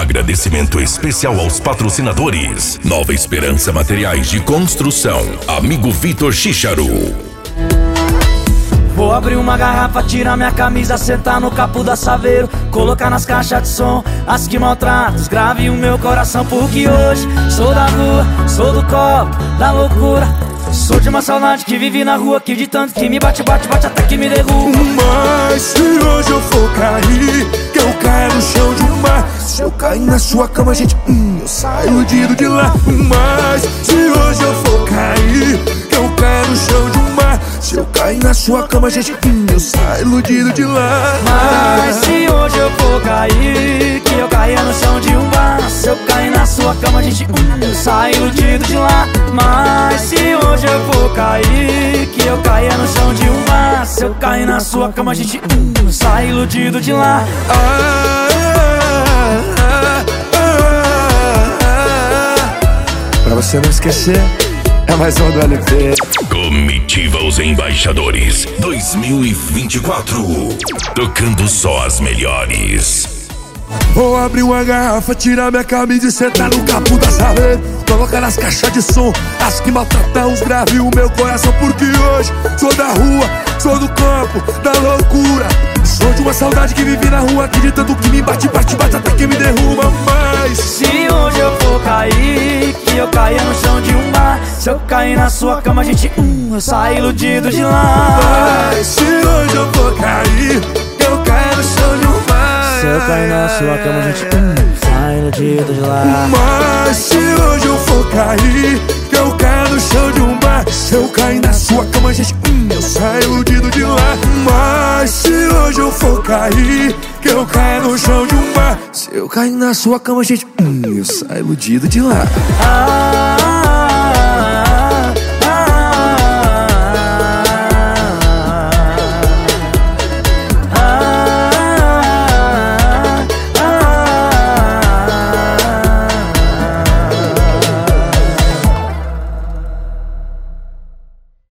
Agradecimento especial aos patrocinadores: Nova Esperança Materiais de Construção, Amigo Vitor Chicharo. Vou abrir uma garrafa, tirar minha camisa, sentar no capô da Saveiro, colocar nas caixas de som as que maltratam, grave o meu coração, porque hoje sou da rua, sou do copo, da loucura. Sou de uma saudade que vive na rua, que de tanto que me bate, bate, bate até que me derruba. Mas se hoje eu for cair, que eu caia no chão de um mar. Se eu cair na sua cama, gente, eu saio iludido de lá. Mas se hoje eu for cair, que eu caia no chão de um mar. Se eu cair na sua cama, gente, eu saio iludido de lá. Mas se hoje eu for cair, que eu caia no chão de um bar. Se eu cair na sua cama, gente, eu saio iludido de lá. Mas se hoje eu for cair, que eu caia no chão de um bar. Se eu cair na sua cama, gente, eu saio iludido de lá. Pra você não esquecer, é mais um do LP. Comitiva Os Embaixadores 2024, tocando só as melhores. Vou abrir uma garrafa, tirar minha camisa e sentar no capô da Saveiro, colocar nas caixas de som as que maltratam os graves o meu coração, porque hoje sou da rua, sou do campo, da loucura. Sou de uma saudade que vive na rua, que de tanto que me bate, bate, bate até que me derruba. Mas se hoje eu for cair, que eu caia no chão de um bar. Se eu cair na sua cama, gente, eu saio iludido de lá. Mas se hoje eu for cair, que eu caia no chão de um bar. Se eu cair na sua cama, gente, sai iludido de lá. Mas se hoje eu for cair, que eu caia no chão de um bar. Se eu cair na sua cama, gente, eu saio iludido de lá. Mas se hoje eu for cair, que eu caia no chão de um bar. Se eu cair na sua cama, gente, eu saio iludido de lá.